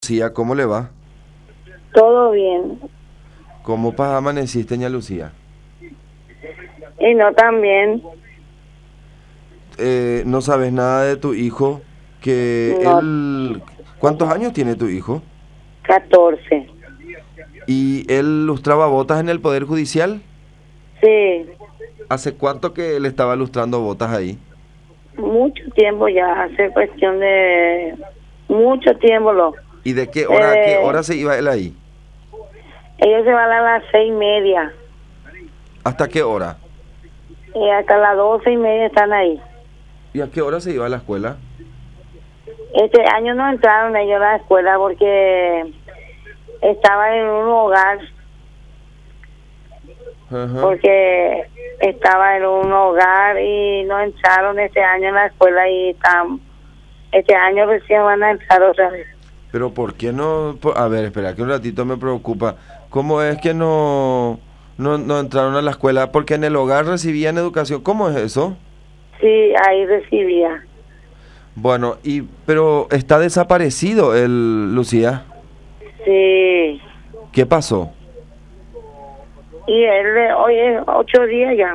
Lucía, ¿cómo le va? Todo bien. ¿Cómo amaneciste, ña Lucía? Y no también, ¿No sabes nada de tu hijo? Que no, él... ¿Cuántos años tiene tu hijo? 14. ¿Y él lustraba botas en el Poder Judicial? Sí, ¿Hace cuánto que él estaba lustrando botas ahí? mucho tiempo ya, hace cuestión de mucho tiempo ¿Y de qué hora a qué hora eh, se iba él ahí? ellos se van a las 6:30 ¿Hasta qué hora? y hasta las 12:30 están ahí. ¿Y a qué hora se iba a la escuela? Este año no entraron ellos a la escuela porque estaban en un hogar, Ajá. porque estaba en un hogar y no entraron este año en la escuela y este año recién van a entrar otra vez. Pero ¿por qué no? A ver, espera, que un ratito me preocupa. ¿Cómo es que no entraron a la escuela? Porque en el hogar recibían educación. ¿Cómo es eso? Sí, ahí recibía. Bueno, pero está desaparecido el Lucía. Sí, ¿Qué pasó? y él hoy es 8 días ya.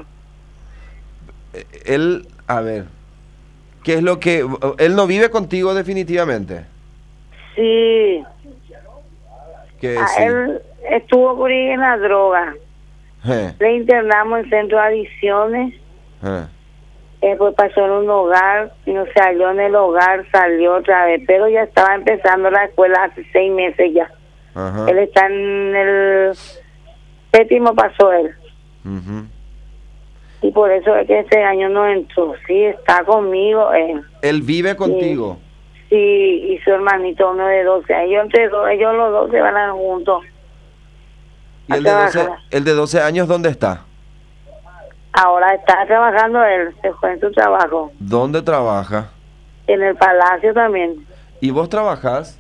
Él, a ver, ¿qué es lo que... Él no vive contigo definitivamente? Sí, Que sí. él estuvo por ahí en la droga. Je, Le internamos en centro de adicciones. je. Después pasó en un hogar y no se halló en el hogar, salió otra vez, pero ya estaba empezando la escuela hace 6 meses ya. Ajá. Él está en el séptimo, pasó él. Ujú. Y por eso es que este año no entró. Sí, está conmigo él. Él vive Sí, contigo. sí, y su hermanito, uno de 12. Ellos los dos se van a juntos ¿Y a el de 12, trabajar. el de 12 años dónde está? Ahora está trabajando él, se fue en su trabajo. ¿Dónde trabaja? En el palacio también. ¿Y vos trabajás?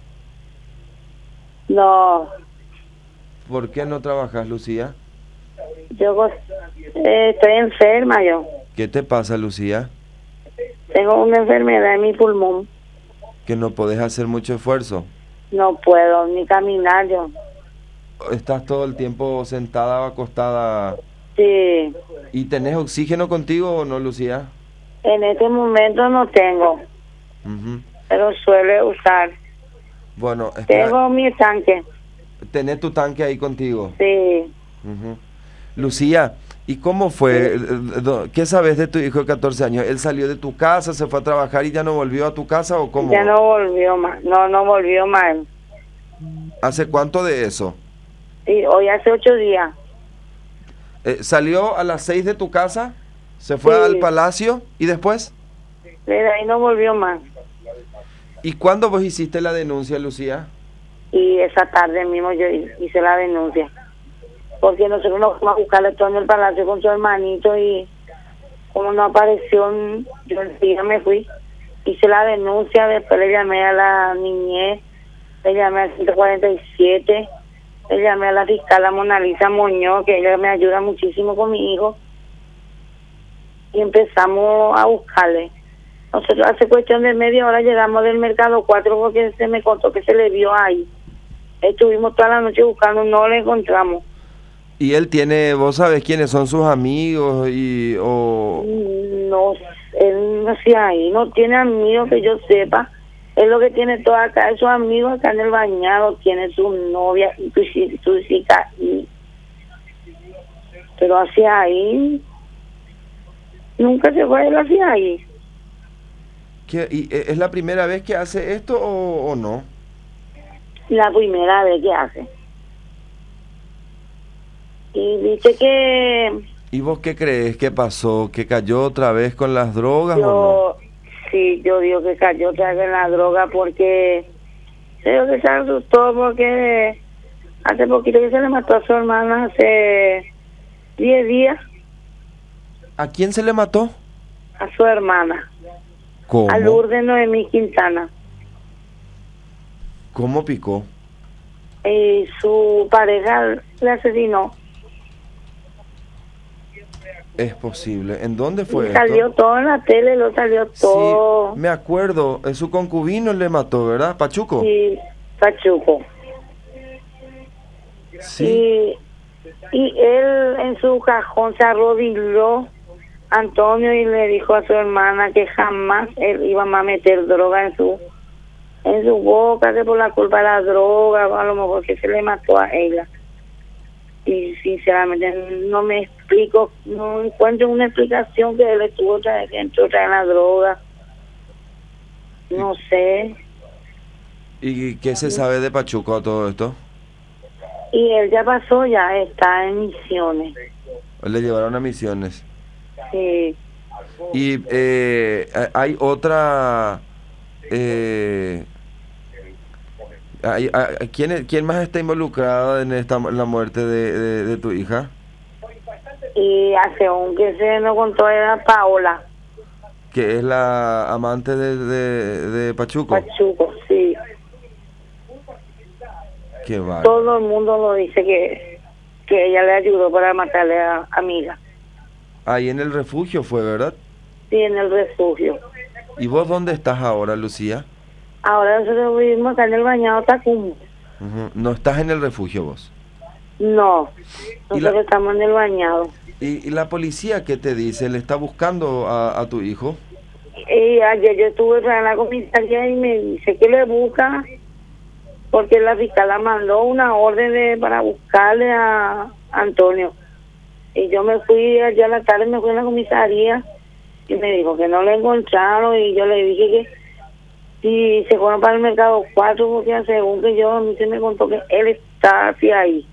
No, ¿Por qué no trabajas, Lucía? estoy enferma yo. ¿Qué te pasa, Lucía? Tengo una enfermedad en mi pulmón. Que no podés hacer mucho esfuerzo. No puedo ni caminar yo. Estás todo el tiempo sentada o acostada. Sí, ¿Y tenés oxígeno contigo o no, Lucía? en este momento no tengo, Ujú. pero suele usar. Bueno, espera, Tengo mi tanque. tenés tu tanque ahí contigo. Sí, Ujú. Lucía, ¿y cómo fue? sí. ¿Qué sabes de tu hijo de 14 años? ¿Él salió de tu casa, se fue a trabajar y ya no volvió a tu casa o Ya cómo? no volvió más. No, no volvió más. ¿Hace cuánto de eso? Sí, hoy hace 8 días. ¿Salió a las 6 de tu casa? ¿Se fue al Sí, palacio y después? desde ahí no volvió más. ¿Y cuándo vos hiciste la denuncia, Lucía? Y esa tarde mismo yo hice la denuncia. Porque nosotros nos fuimos a buscarle todo en el palacio con su hermanito y como no apareció, yo enseguida me fui. Hice la denuncia, después le llamé a la niñez, le llamé al 147, le llamé a la fiscal, a Mona Lisa Muñoz, que ella me ayuda muchísimo con mi hijo. Y empezamos a buscarle. Nosotros hace cuestión de media hora llegamos del mercado 4 porque se me contó que se le vio ahí. Estuvimos toda la noche buscando, no le encontramos. Y él tiene, vos sabés quiénes son sus amigos No, él no hacía ahí, no tiene amigos que yo sepa. Es lo que tiene todo acá, sus amigos acá en el bañado, tiene su novia y su hija, pero hacia ahí, nunca se fue él hacia ahí. ¿Es la primera vez que hace esto o no? La primera vez que hace. Y dice que ¿Y vos qué crees? ¿Qué pasó? ¿Que cayó otra vez con las drogas o no? yo digo que cayó otra vez en la droga porque creo que se asustó porque hace poquito que se le mató a su hermana, hace 10 días, ¿A quién se le mató? a su hermana, a ¿Cómo? Lourdes Noemí Quintana. ¿Cómo picó? Y su pareja le asesinó. Es posible. ¿En dónde Y fue salió esto? todo en la tele, lo salió Sí, todo. me acuerdo. Su concubino le mató, ¿verdad? Pachuco. Sí, Pachuco. Sí. Y él en su cajón se arrodilló, Antonio, y le dijo a su hermana que jamás él iba a meter droga en su boca, que por la culpa de la droga, a lo mejor que se le mató a ella. Y sinceramente no me explico, no encuentro una explicación que él estuvo que entró en la droga. No sé. ¿Y qué se sabe de Pachuco todo esto? Y él ya pasó, ya está en Misiones. Le llevaron a Misiones. Sí. Y hay otra... ¿quién más está involucrada en en la muerte de tu hija? Y hace un que se nos contó era Paola. Que es la amante de Pachuco. Pachuco, sí. Qué bárbaro. Todo el mundo lo dice que ella le ayudó para matarle a amiga. Ahí en el refugio fue, ¿verdad? Sí, en el refugio. ¿Y vos dónde estás ahora, Lucía? Ahora nosotros vivimos acá en el Bañado Tacumbo. Ujú. ¿No estás en el refugio vos? No, ¿Y nosotros estamos en el Bañado. ¿Y la policía qué te dice? ¿Le está buscando a tu hijo? Y ayer yo estuve en la comisaría y me dice que le busca porque la fiscal la mandó una orden para buscarle a Antonio. Y yo me fui allá a la tarde, me fui a la comisaría y me dijo que no le encontraron, y yo le dije que si se fueron para el mercado 4, porque según que yo, a mí se me contó que él está hacia ahí.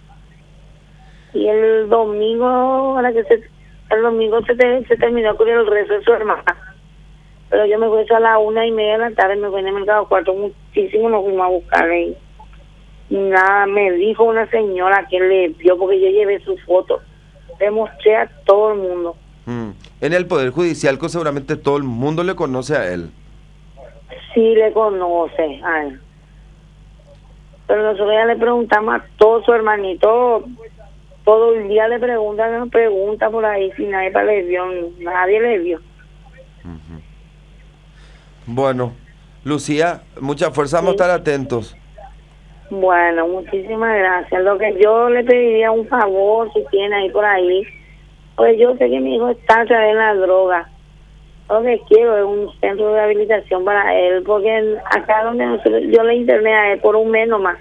Y el domingo, el domingo se terminó con el rezo de su hermana. Pero yo me fui a la 1:30 de la tarde, me fui en el mercado 4, muchísimo nos fuimos a buscarle. Y nada, me dijo una señora que le vio, porque yo llevé su foto, le mostré a todo el mundo. En el Poder Judicial, que seguramente todo el mundo le conoce a él. Sí le conoce a él. Pero nosotros ya le preguntamos a todo su hermanito, todo el día le pregunta por ahí, si nadie le vio, nadie le vio. Bueno, Lucía, mucha fuerza, vamos a estar atentos. Bueno, muchísimas gracias. Lo que yo le pediría un favor, si tiene ahí por ahí, pues yo sé que mi hijo está otra vez en la droga. Lo que quiero es un centro de rehabilitación para él, porque acá donde yo le interné a él por un mes nomás.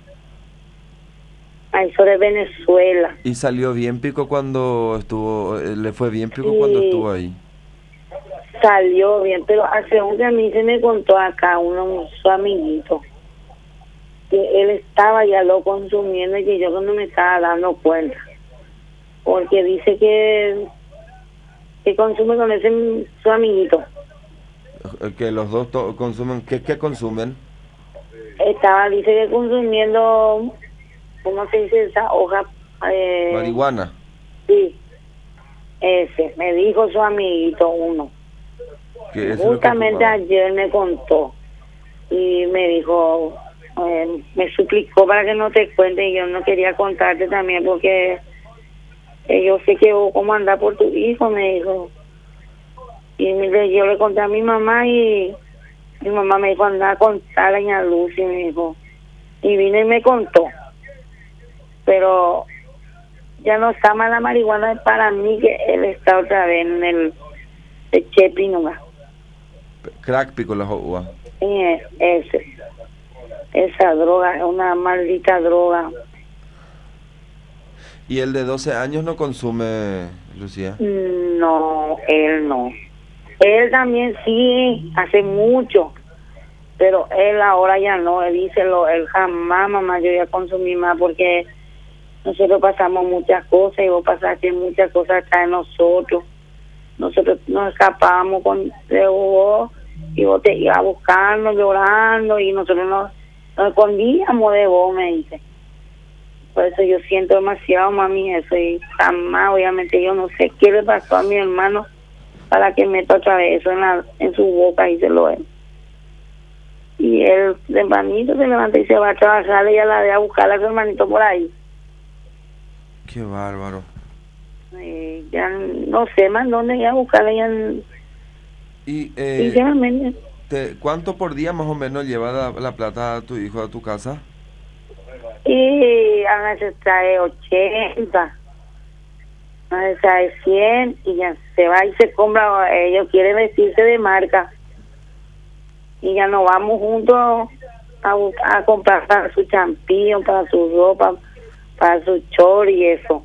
A eso de Venezuela. ¿Y salió bien Pico cuando estuvo, le fue bien Pico cuando estuvo ahí? Salió bien, pero hace un que a mí se me contó acá su amiguito, que él estaba ya lo consumiendo y que yo no me estaba dando cuenta, porque dice que consume con ese su amiguito. Que los dos consumen, ¿qué consumen? Dice que consumiendo, ¿cómo se dice esa hoja? Marihuana. Sí, ese, me dijo su amiguito uno. Justamente ayer me contó y me dijo, me suplicó para que no te cuente, y yo no quería contarte también porque yo sé que vos cómo andás por tu hijo, me dijo. Y yo le conté a mi mamá y mi mamá me dijo, anda a contarle a doña Lucy, me dijo. Y vino y me contó. Pero ya no está más la marihuana para mí, que él está otra vez en el Chepinuga. Crack Pico la joa. Esa droga es una maldita droga. ¿Y el de 12 años no consume, Lucía? No, él no. Él también sí, hace mucho, pero él ahora ya no. Él dice, él jamás, mamá, yo ya consumí más, porque nosotros pasamos muchas cosas y vos pasaste muchas cosas acá en nosotros. Nosotros nos escapábamos de vos y vos te ibas buscando, llorando, y nosotros nos escondíamos de vos, me dice. Por eso yo siento demasiado, mami, eso, y jamás, obviamente, yo no sé qué le pasó a mi hermano para que meta otra vez eso en su boca, y se lo ve. Y el hermanito se levanta y se va a trabajar, y ya la ve a buscar a su hermanito por ahí. Qué bárbaro. Ya no sé más dónde ir a buscarla. Y sinceramente. ¿Cuánto por día más o menos lleva la plata a tu hijo a tu casa? Y a veces trae 80, a veces trae 100 y ya se va y se compra. Ellos quieren vestirse de marca y ya nos vamos juntos a comprar para su champillo, para su ropa, para su short y eso.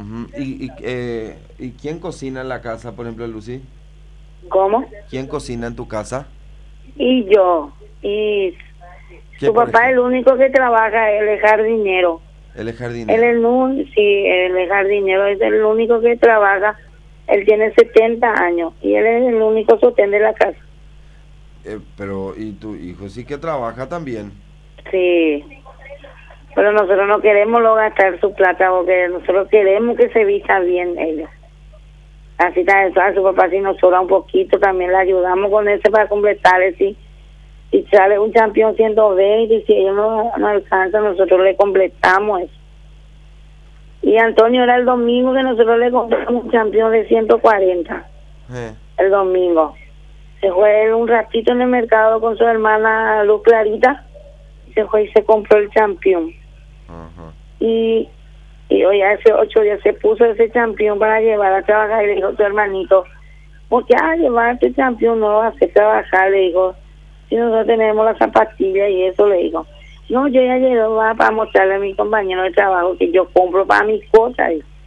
¿Y quién cocina en la casa, por ejemplo, Lucy? ¿Cómo? ¿Quién cocina en tu casa? Y yo. Y su papá es el único que trabaja, él es jardinero. Él es jardinero. Sí, él es jardinero, es el único que trabaja. Él tiene 70 años y él es el único sostén de la casa. Pero, ¿y tu hijo sí que trabaja también? Sí, pero nosotros no queremos lo gastar su plata porque nosotros queremos que se vista bien ellos. Así está eso, a su papá si nos sobra un poquito también le ayudamos con eso para completarle, si sale un campeón 120 y si ellos no alcanzan nosotros le completamos eso. Y Antonio era el domingo que nosotros le compramos un campeón de 140 el domingo. Se fue él un ratito en el mercado con su hermana Luz Clarita, se fue y se compró el campeón. Y hoy hace 8 días se puso ese campeón para llevar a trabajar y le dijo a su hermanito, ¿por qué a llevar este campeón no lo va a hacer trabajar? Le dijo, si nosotros tenemos las zapatillas y eso, le dijo. No, yo ya llegué para mostrarle a mi compañero de trabajo que yo compro para mis cosas.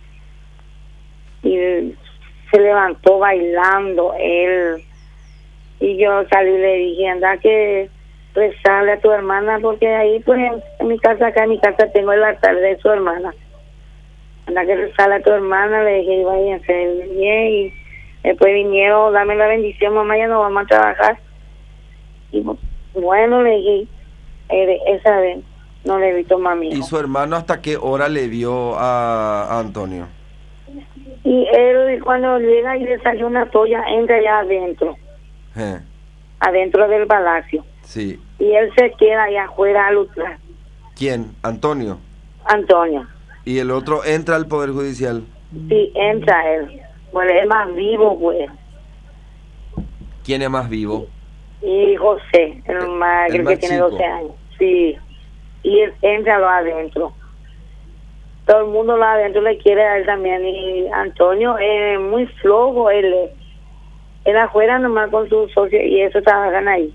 Y se levantó bailando él. Y yo salí y le dije, anda que rezarle a tu hermana, porque ahí pues en mi casa, acá en mi casa tengo el altar de su hermana. Anda que rezarle a tu hermana, le dije, váyanse bien. Y después vinieron, dame la bendición, mamá, ya no vamos a trabajar. Y bueno, le dije, esa vez no le vi tomar mi hijo. ¿Y su hermano hasta qué hora le vio a Antonio? Y él cuando llega y le salió una toalla, entra allá adentro. Adentro del palacio. Sí. Y él se queda allá afuera a luchar. ¿Quién? ¿Antonio? Antonio. ¿Y el otro entra al Poder Judicial? Sí, entra él. Pues él es más vivo, pues. ¿Quién es más vivo? Y José, el más que tiene 12 años. Sí. Y él entra lo adentro. Todo el mundo lo adentro le quiere a él también. Y Antonio es muy flojo, él afuera nomás con su socio y eso trabajan ahí.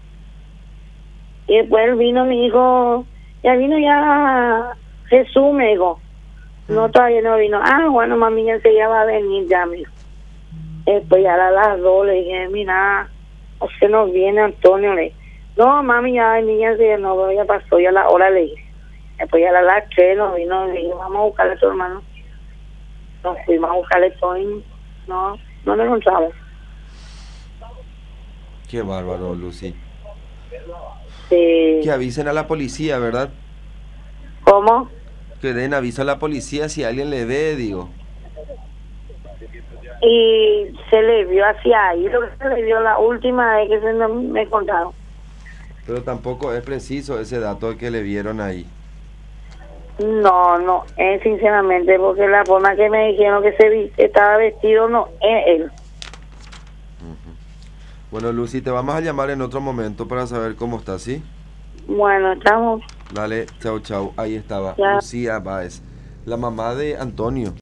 Y después vino mi hijo, ya Jesús, me dijo. No, todavía no vino. Bueno, mami, ya va a venir ya, me dijo. Después ya a las 2 le dije, mira, o sea, no viene Antonio, le dije. No, mami, ya venía, no, ya pasó, ya la hora, le dije. Después ya a las 3 nos vino, le dije, vamos a buscarle a tu hermano. Nos fuimos a buscarle todo y no lo encontramos. Qué bárbaro, Lucy. Sí. Que avisen a la policía, ¿verdad? ¿Cómo? Que den aviso a la policía si alguien le ve, digo. Y se le vio hacia ahí, lo que se le vio la última vez que me contaron. Pero tampoco es preciso ese dato de que le vieron ahí. No, sinceramente, porque la forma que me dijeron que estaba vestido no es él. Bueno, Lucy, te vamos a llamar en otro momento para saber cómo está, ¿sí? Bueno, estamos. Dale, chau. Ahí estaba, Ya. Lucía Báez, la mamá de Antonio.